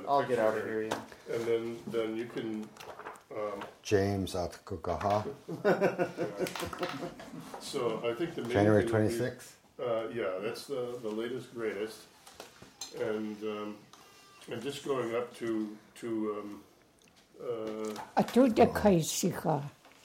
I'll get out of here, yeah. And then you can... James Atkukaha. So I think the main January thing would be- 26th. Yeah, that's the latest, greatest. And just going up to I told the Kaisicha.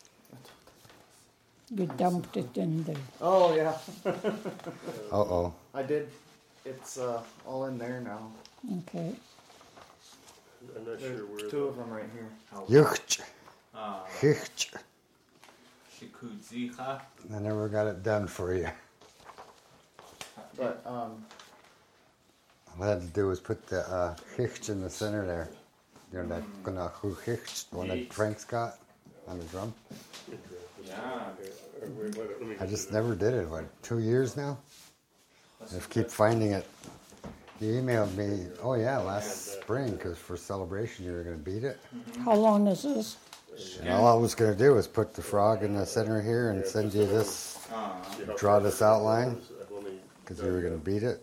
You dumped it in there. Oh, yeah. Uh-oh. I did. It's all in there now. Okay. I'm not There's sure where two of them right here. Yucht. Hicht. Shikudzicha. I never got it done for you. But, All I had to do was put the hicht in the center there. You know, that gonna hicht, the one that Frank's got on the drum. Yeah. I just never did it. What, 2 years now? I just keep finding it. He emailed me, oh yeah, last spring, because for celebration you were going to beat it. How long is this? And all I was going to do was put the frog in the center here and send you this, draw this outline, because you were going to beat it.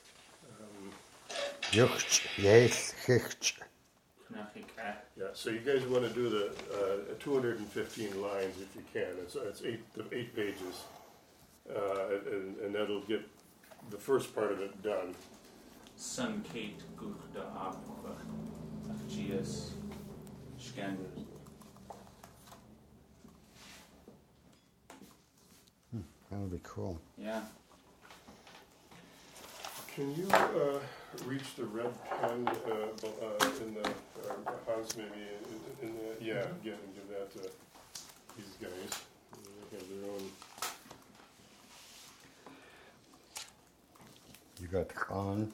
Yucht, yes, hicht. Yeah, so you guys want to do the 215 lines if you can. It's eight pages, and that'll get the first part of it done. Sun Kate Gurda Aqua. GS Scandal. That would be cool. Yeah. Can you reach the red pen in the Hans maybe in the give that to these guys. They have their own. You got Khan.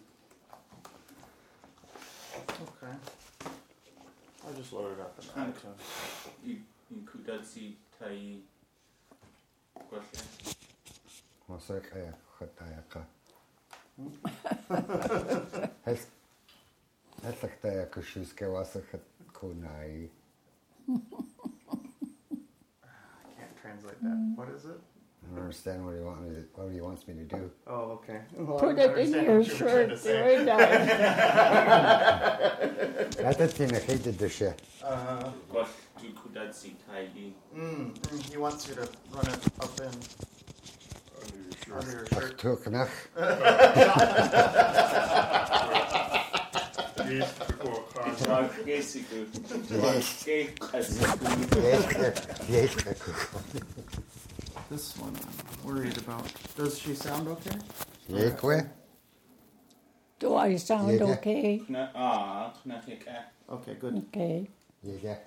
okay. I'll just load it up in iTunes. Inkudatsi Tai. Question. Masakaya Khatayaka. Hesakhtaya Kushuske Wasakhat Kunai. I can't translate that. What is it? I don't understand what he wants me to do. Oh, okay. Well, Put it in your shirt right now. That's the hated the shit. What Inkudatsi Tai. He wants you to run it up in under your shirt. Tuknach. This one I'm worried about. Does she sound okay? Yekwe. Do I sound Yeah. okay? Okay, good. Okay. Yeah.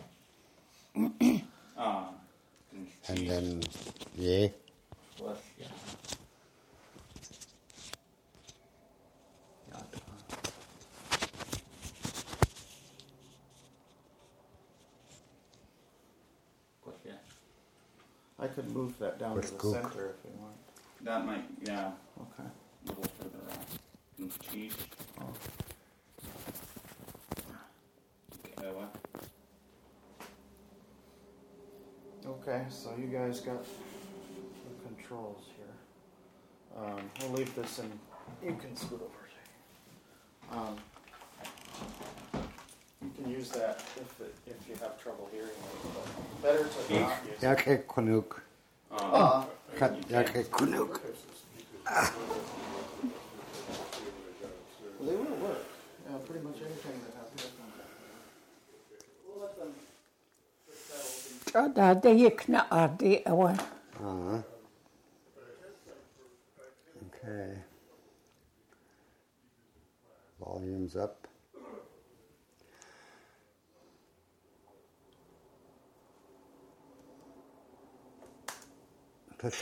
Ah. And then, yeah. I could move that down With to the gook. center if you want. That might, yeah, Okay. a little further out. Cheese. Okay, what? Okay, so you guys got the controls here. We'll leave this and you can scoot over. You can use that if you have trouble hearing it, but better to not use it. Yake Kunuk. Yake Kunuk. They will work. Yeah, pretty much anything that has this one. We'll let them settle. That you can add one. Okay. Volume's up. That's a,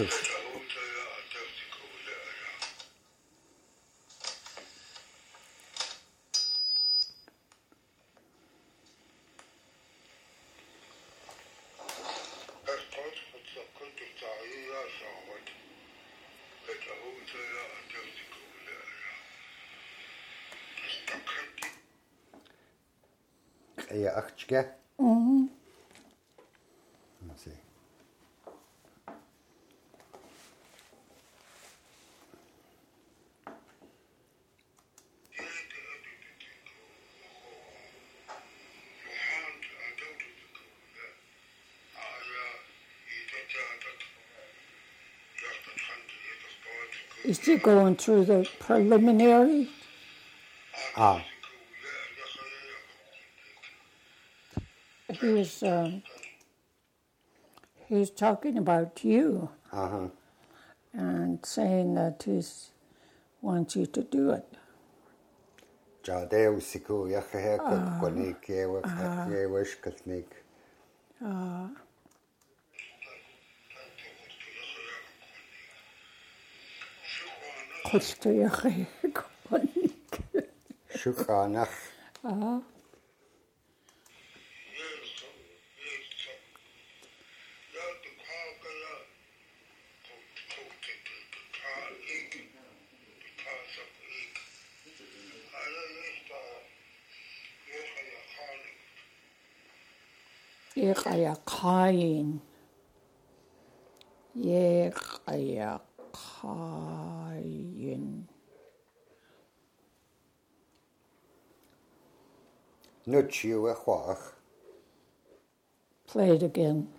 yeah, achke. Let's see. Is he going through the preliminary? Ah, He was talking about you uh-huh. and saying that he wants you to do it. Jade usiku yakahe kutkonik yewish katnik. Shukranach. Yekayakayin. Yekayakayin. Nuchi wechwach. Play it again.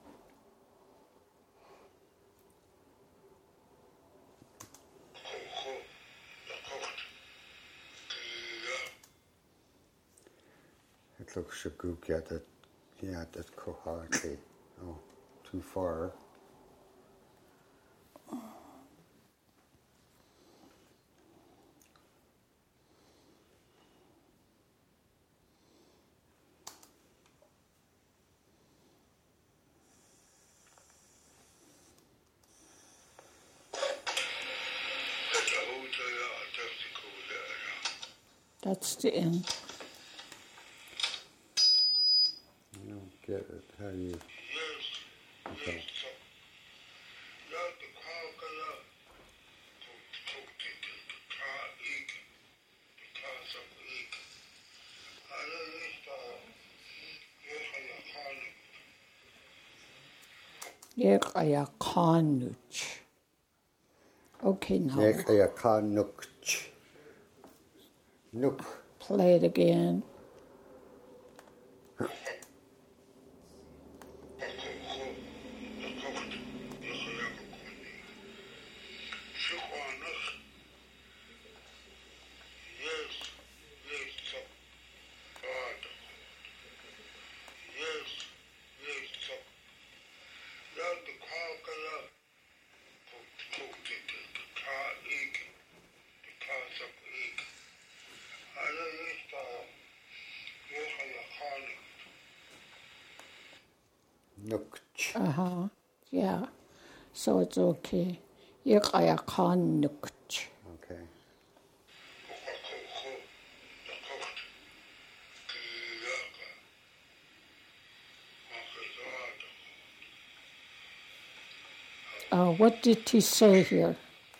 It looks shakuk yet that kohati. Oh, too far. That's the end. I don't get it. How do you? Okay. Yekayakanuch. Okay, now Yekayakanuk. Nuk. play it again. Nukch. Uh-huh. Yeah. So it's okay. Yekayakanuch. Okay. What did he say here?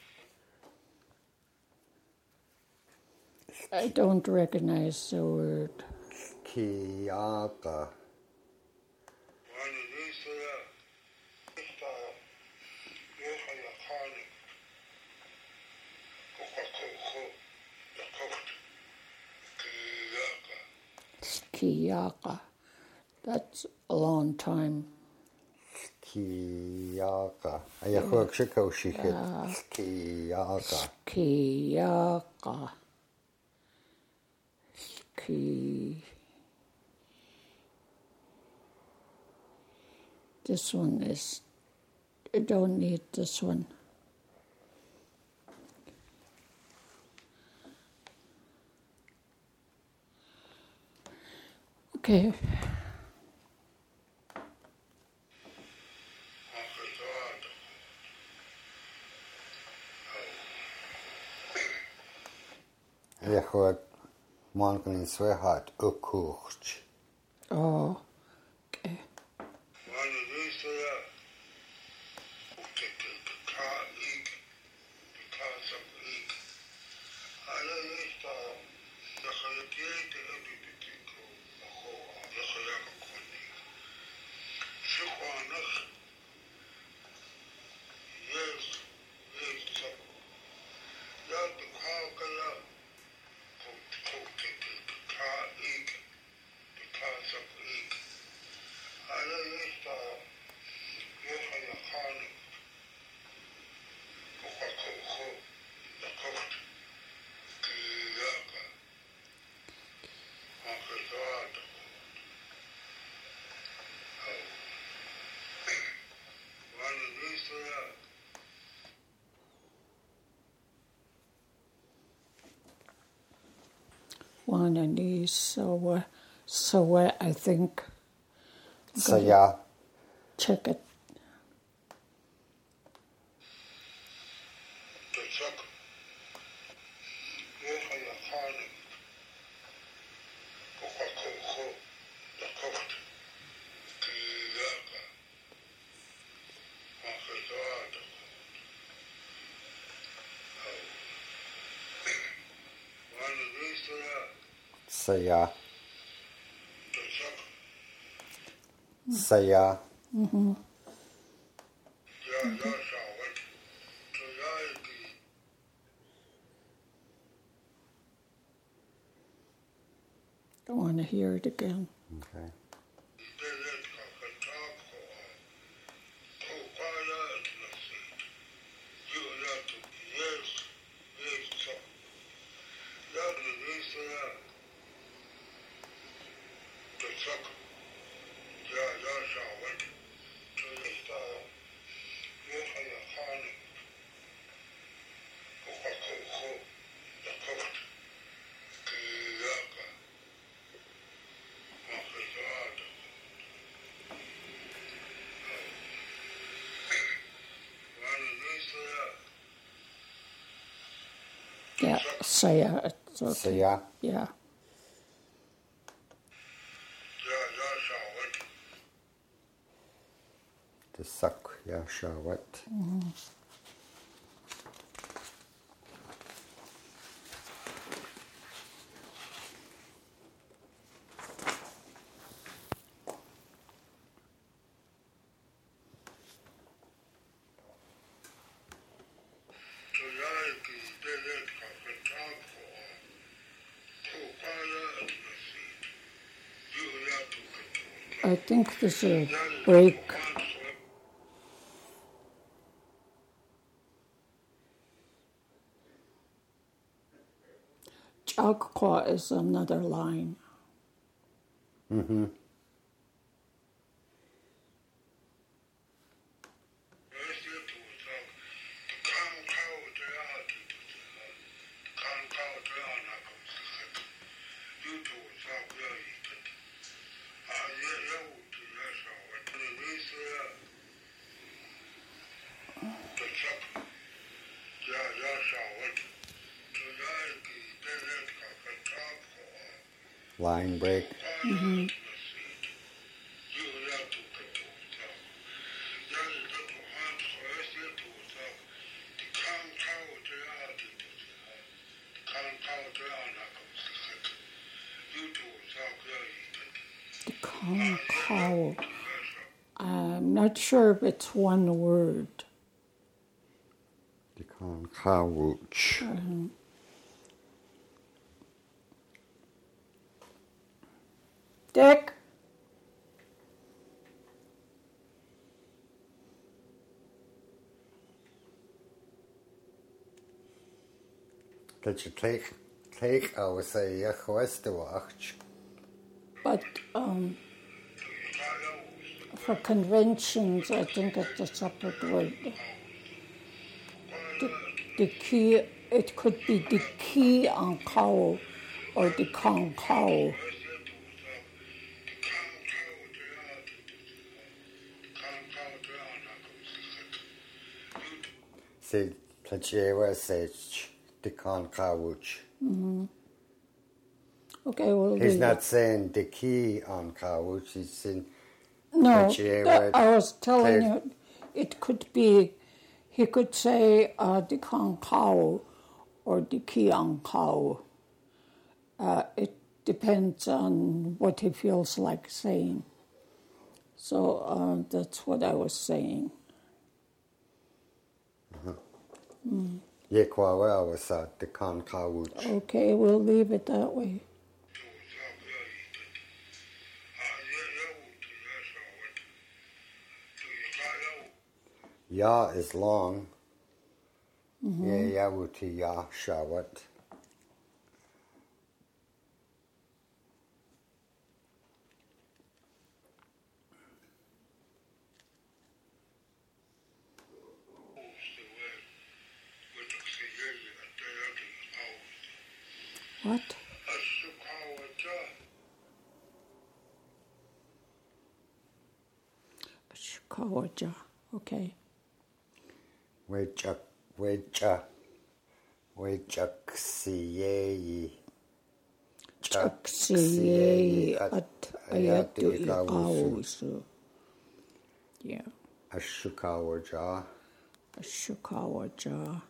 I don't recognize the word. Kiyaka. Skiyaka. That's a long time. Kiyaka. Ayahok shiko shikit. Kiyaka. Skiyaka. Ski. This one is, you don't need this one. Okay. Ayahok Monklin Swehat Ukuch. Oh, okay. one of these. So I think Saya. check it. Saya. Saya. I want to hear it again. Okay. Yeah, Saya. It's okay. Saya. Yeah. Tasak ya shawat. I think there's a break. Chagkwa is another line. Mm-hmm. Line break. Mm-hmm. The Kong. I'm not sure if it's one word. Dikan kawuch. Dick? Did you take I would say yachwestawach. But for conventions, I think it's a separate word. The key, it could be the key on cow or the kong cow. Say Plachewa says Dikan kawuch. Okay, we'll He's leave not it. saying the key on kawuch, he's saying No, Plachewa. I was telling you, it could be, he could say the kong cow or the key on cow. It depends on what he feels like saying. So that's what I was saying. Yekwawa was Dikan kawuch. Okay, we'll leave it that way. Ya is long. Yawuti ya shawat. What? Ashikawaja. Okay. Wechak Chaksiyei at ayatu ikawusu. Yeah. Ashukawaja. Ashikawaja.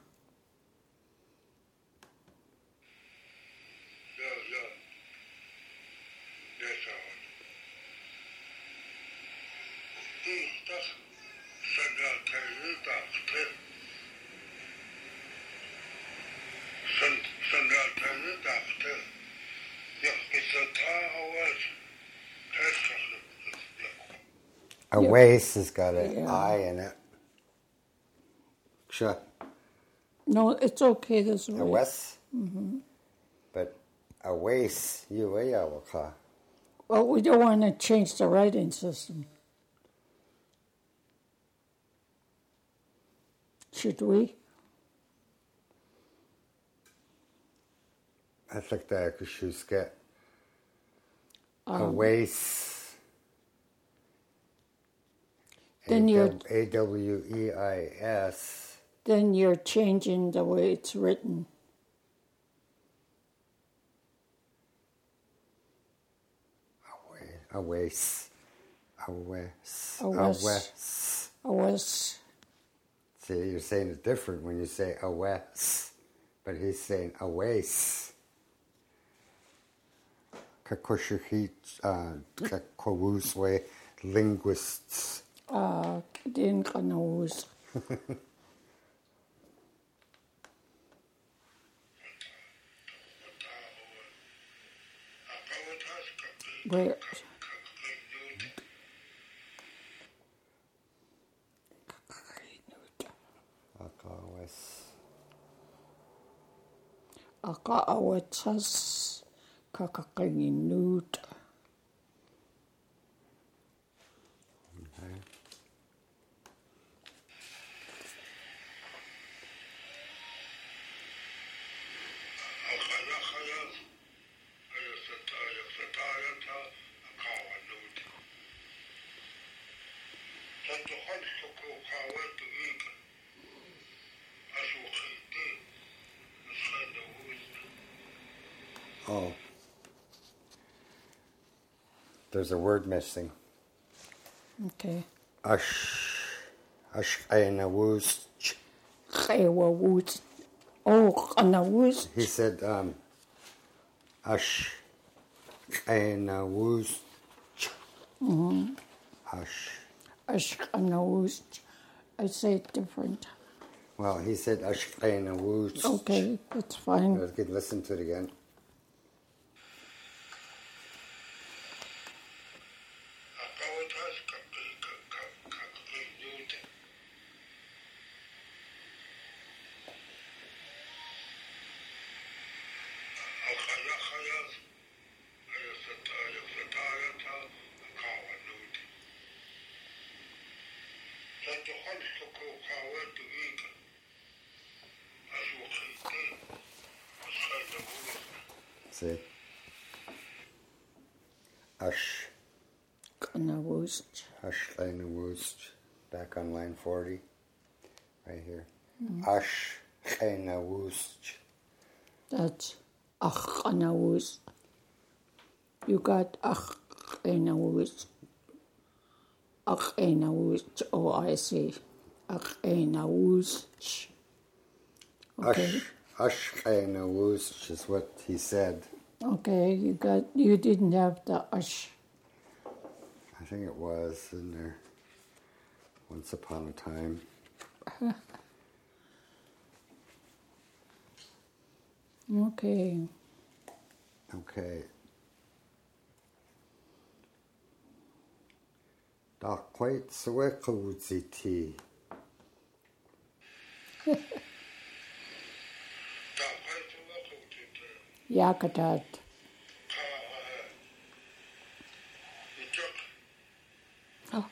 A waist has got an Yeah. I in it. Sure. No, it's okay this way. A west. But a waist, you waka. Well, we don't want to change the writing system. Should we? I think that Kushuska. A waist. Then you're AWEIS. then you're changing the way it's written. A waist. See, you're saying it different when you say a west, but he's saying a waist. Kakoshiki, Kakowuswe, linguists. Din ka knows. Where? Akaawatsas kakakinut. Oh. There's a word missing. Okay. Ashkainawus. Kaiwawus. Oh, kanawus. He said, Ashkainawus. Ashkanawus. I say it different. Well, he said Ashkainawus. Okay, that's fine. Let's get listen to it again. See? Kanawus. Ashkainawus. Back on line 40. Right here. Ashkainawus. That's Achanawus. You got Achanawus. Achanawus. Oh, I see. Achanawus. Okay. Ashkainawus is what he said. Okay, you didn't have the ash. I think it was in there once upon a time. Okay. Okay. Da quite swekuziti. Yakatat. Oh.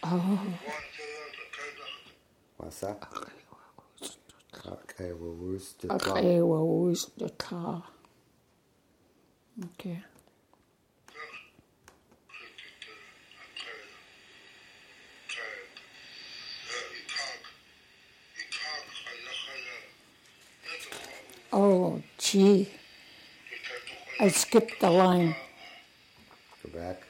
What's that? Okay, well, who's the Okay, well, who's the car? Okay. Oh, gee. I skipped the line. Go back.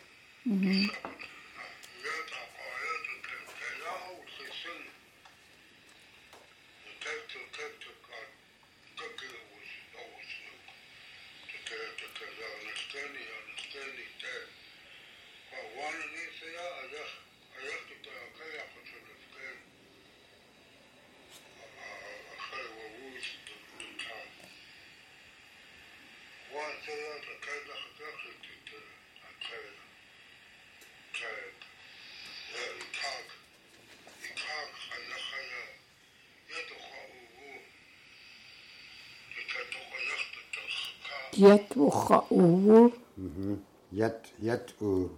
Yet uhu. Yet u.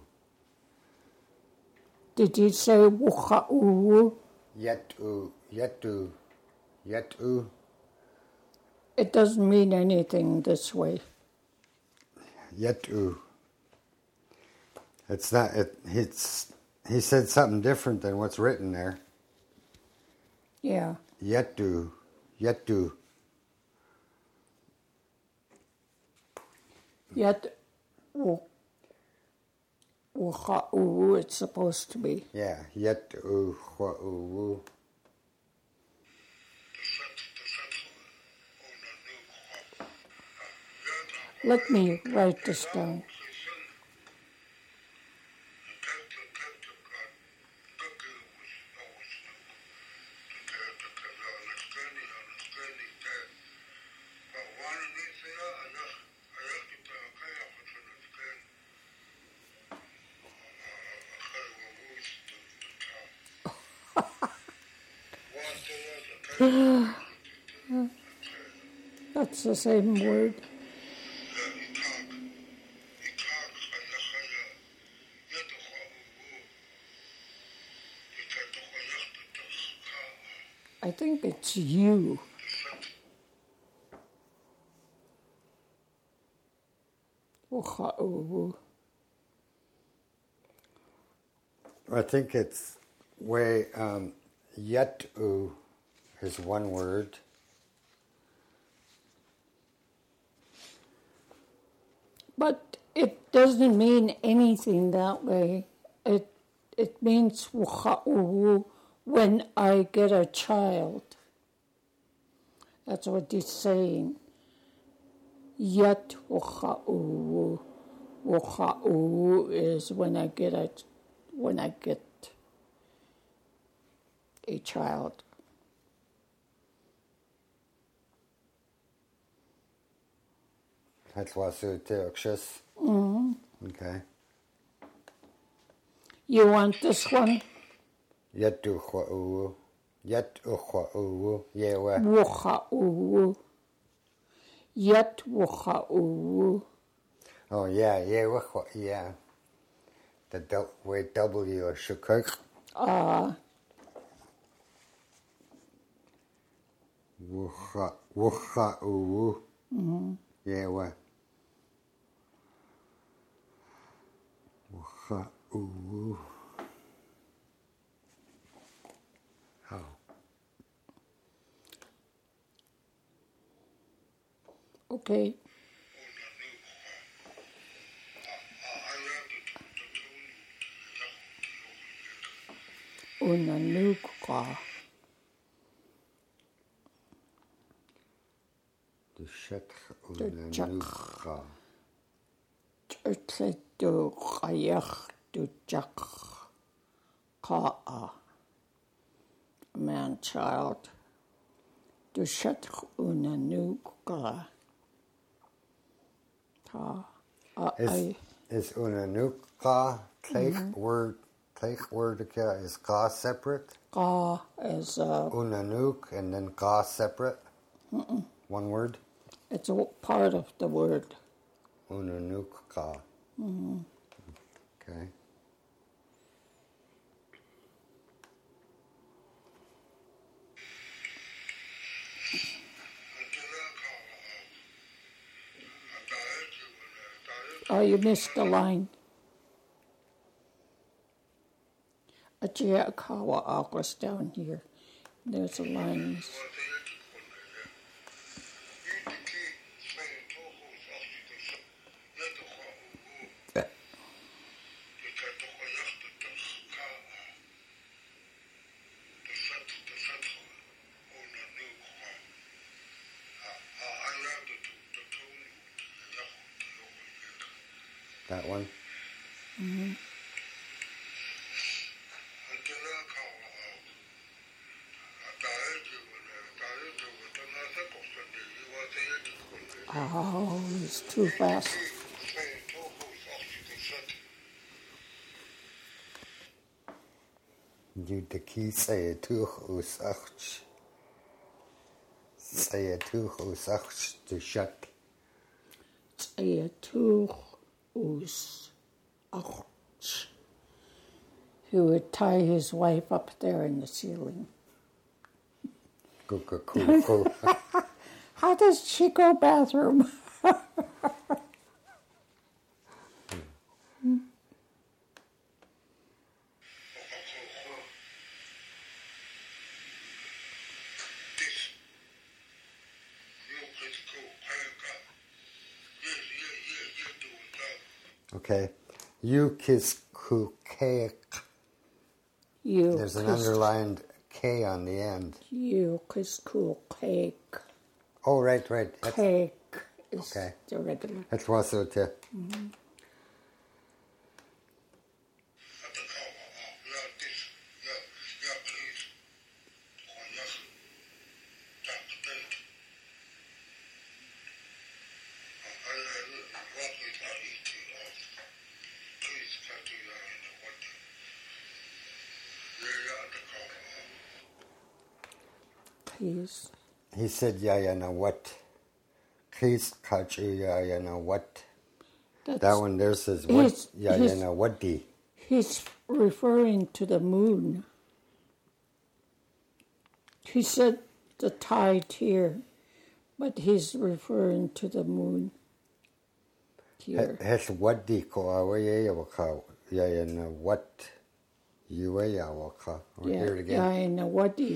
Did you say uhu? Yet u. It doesn't mean anything this way. Yet u. It's not. He said something different than what's written there. Yeah. Yet u. Yet uhu it's supposed to be. Yeah. Yet u u. Let me write this down. That's the same word. I think it's you. I think it's way yet u is one word. But it doesn't mean anything that way. It means when I get a child. That's what he's saying. Yet is when I get a child. That's what's teoxis. Okay. You want this one? Yet u u. Yet u yewa. Yet u. Oh yeah, yewa yeah. The way W or shukuk. Wucha u. Yewa. Wucha u. Oh. Okay. Unanukwa. The shetch unanukha. Churtledu chayach du jak ka'a. Man child. Du shetch unanukwa. Is unanukha take word is ka separate? Ka is Unanuk and then ka separate? One word? it's a part of the word. Unanukha. Okay. Oh, you missed the line. A Jayakawa Aqua's down here. There's a line. That one? Mm-hmm. Oh, it's too fast. You the key say two usach. Say two usach to shut. Say two us. He would tie his wife up there in the ceiling. Cool. How does she go bathroom? Okay. You kiss cake. You There's an underlined K on the end. You kiss cool cake. Oh, right. That's, Cake is okay. the regular. That's also too. Mm-hmm. Please. He said, yeah, now what? Please catch yeah, now what? That one there says, what? Yeah, now what D? He's referring to the moon. He said the tide here, but he's referring to the moon here. Has what D ko away waka? Yeah, now what? You waka. Hear it again. Yeah, what D?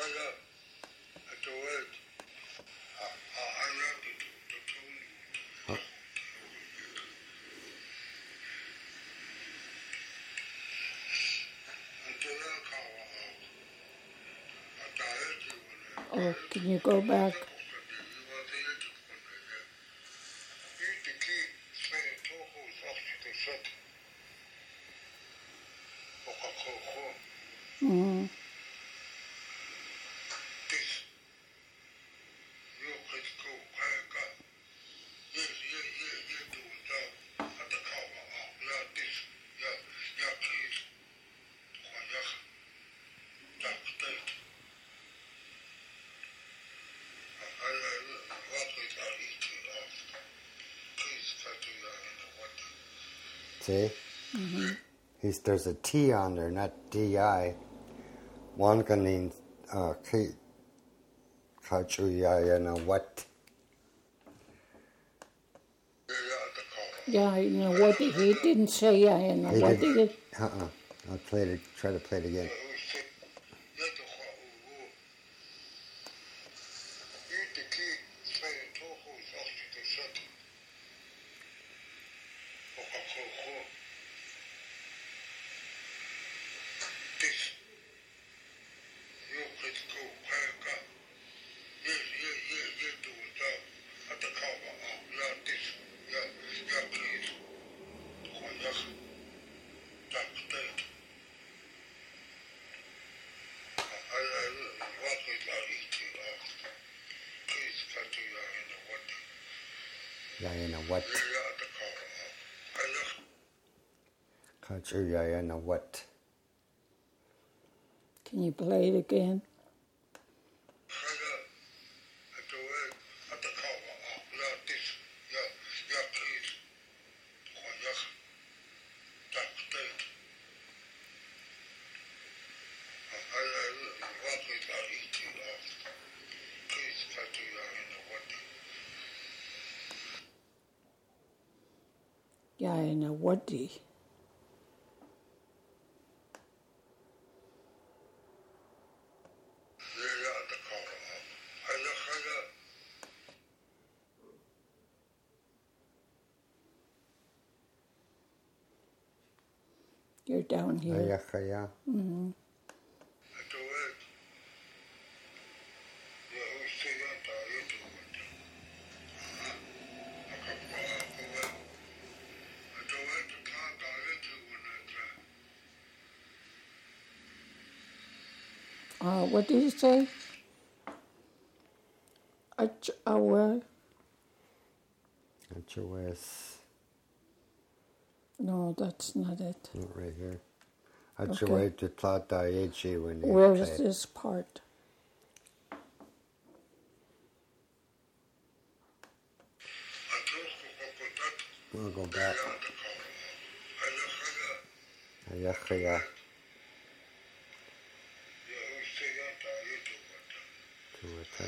Oh, can you go back? Mm-hmm. See? Mm-hmm. There's a T on there, not D-I. One can mean what? Yeah, what he didn't say what did it? I'll try to play it again. What? What? Can you play it again? Yaina Wadi. You're down here. Ayakaya. Mm-hmm. What did you say? Where? HOS. No, that's not it. Not right here. Achaway to Tlata Echi when you Where play is it. this part? We'll go back. Ayakaya. To attack.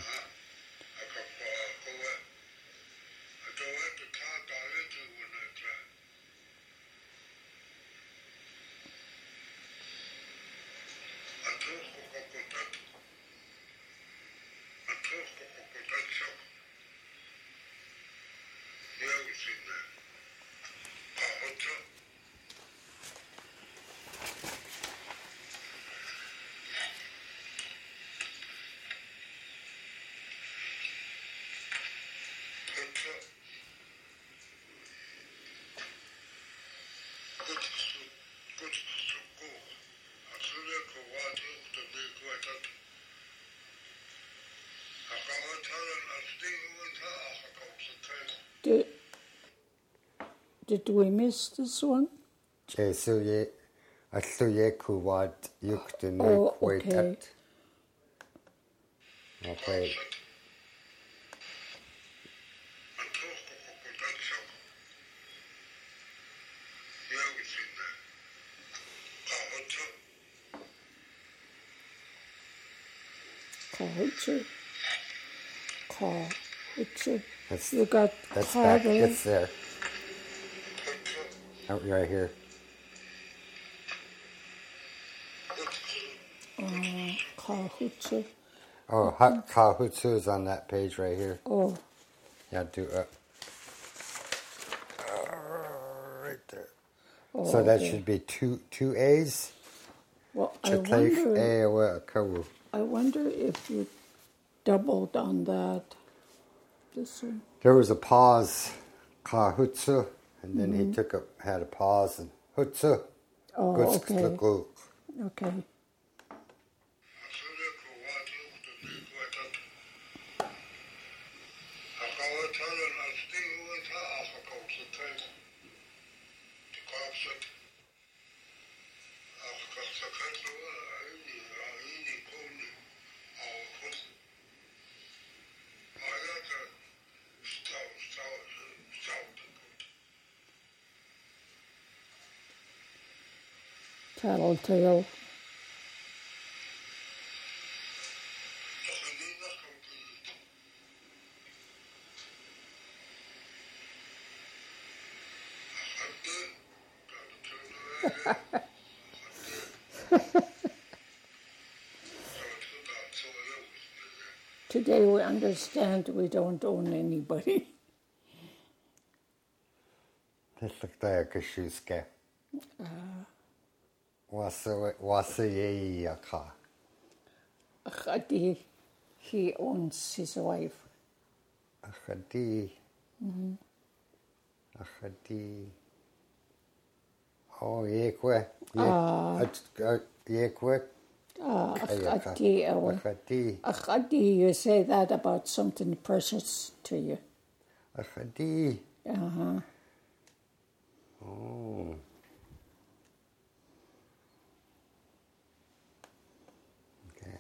Did we miss this one? Jesuye. Atluye kuwat yuktune Oh, kwaitat. okay. Okay. Kahutsu. That's, You got that's car back. there? It's there. Oh, right here. Kahutsu. Oh, Kahutsu is on that page right here. Oh, Yeah, do right there. oh, So that okay. should be two A's. Well, I I wonder if you doubled on that. This one. There was a pause, Kahutsu, and then he had a pause and Hutsu. Oh, okay. Okay. Tattletale. Today we understand we don't own anybody. Tatlakta Kashuske. Wasayaka. Khadi, he owns his wife. Akhadi. Akhadi. Oh, Yekwe. Yekwe. Akhadi. Akhadi, you say that about something precious to you. Akhadi. Uh-huh. Oh. Okay.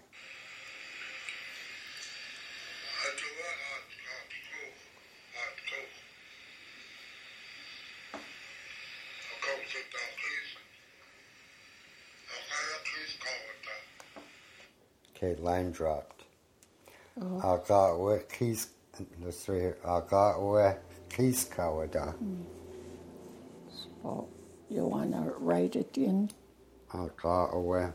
Okay, line dropped. Agawe kis. Let's see here. Agawe kis kawada. Oh, you want to write it in? I'll call away.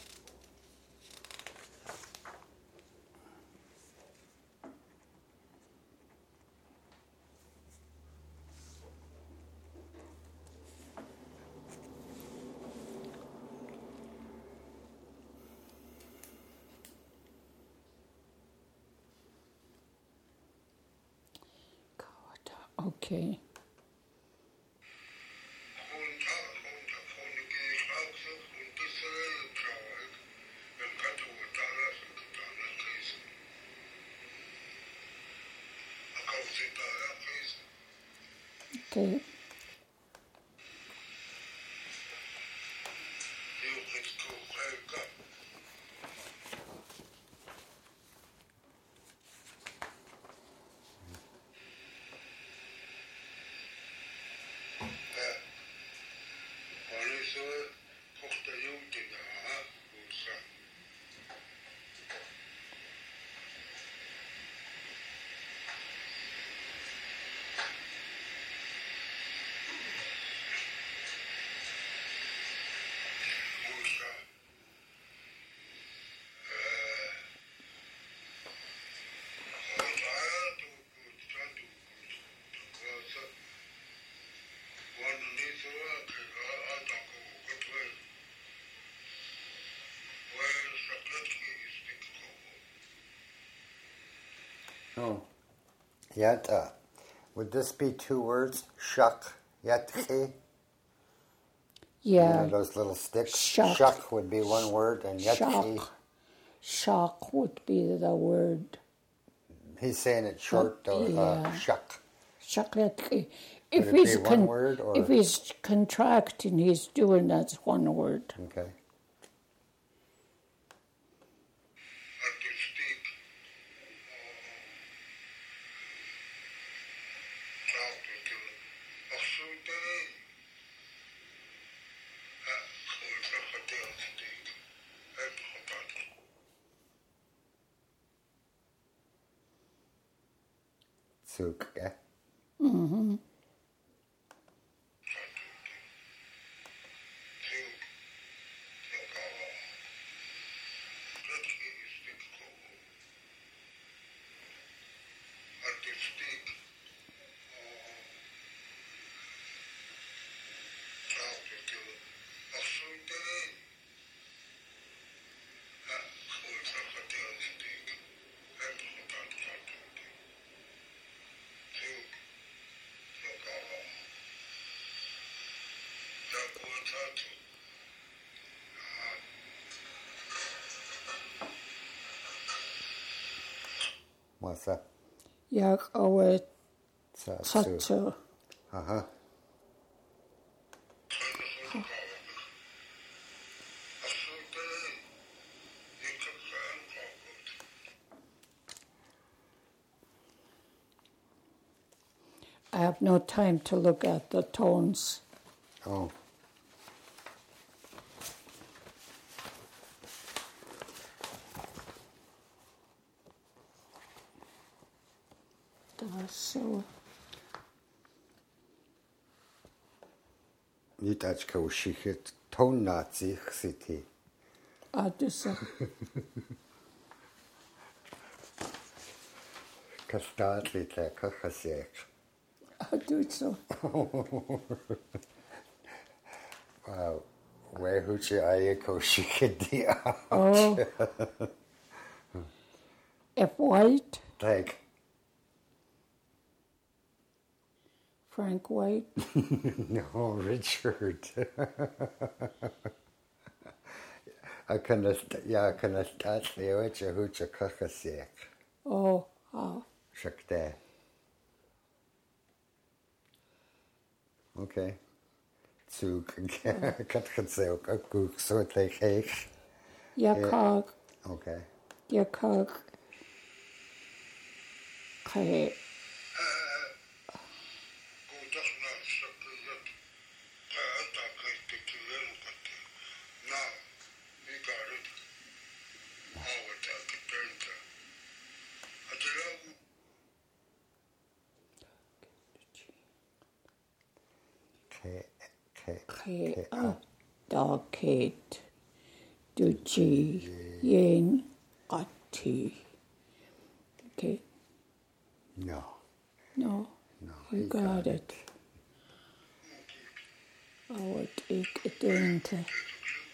Okay. Okay. Oh, yet, would this be 2 words? Shuck, yetchi? Yeah. Those little sticks? Shuck. Shuck would be 1 word, and yetchi. Shock would be the word. He's saying it short, though. Yeah. Shuck. Shakletki. Would it be 1 word, or? If he's contracting, he's doing that 1 word. Okay. Suk, yeah. Mm-hmm. What's that? Yak awe Tatsu. tatsu. Uh-huh. I have no time to look at the tones. Oh. So Vitachka ushihit ton nazi city. just Kastatli te kakasek. do so. Wow. Wehuchi ayeko shikidia. Oh. F. White, Like, Frank White. no, Richard. I can start the ocha hucha kakasek. Oh, Shakte. Okay. Zug. Katkatseo kakuk so take. Yakag, Okay. Yakag. Okay. Okay. Dakate, Duchi, Yen, Ati. Okay, No. no, No, you he got it. Oh, ik denk